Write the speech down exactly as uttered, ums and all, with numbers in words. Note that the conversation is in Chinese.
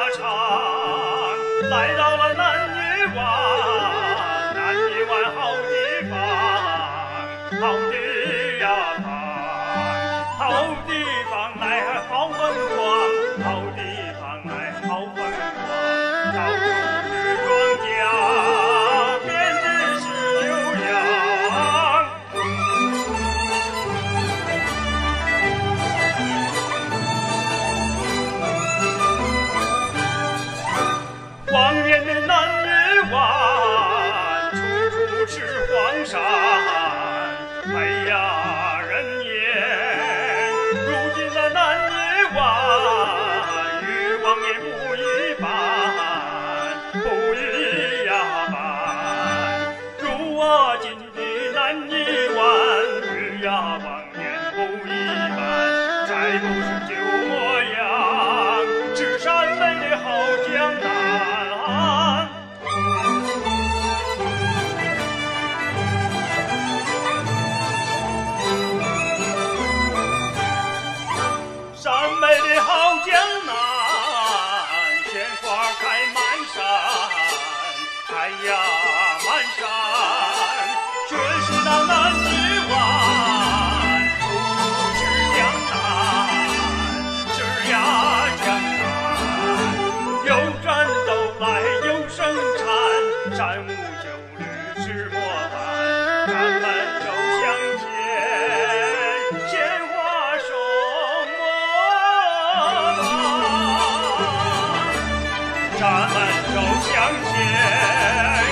长，来到了南泥湾，南泥湾好地方，好地呀方，好地方哎好风光，好地方哎好风光，到处是庄稼，遍地是牛羊。荒原的南泥湾，处处是黄沙，哎呀人烟。如今的南泥湾，与往年不一般，不一样般。如我今的南泥湾，与呀往年不一般，再不是旧模样，是山美的好江南。山美的好江南，鲜花开满山，哎呀满山，却是那南泥湾，处处是江南，是呀江南，有战斗来有生产，山无九绿是模范，咱们走向前，鲜花手模范，咱们走向前。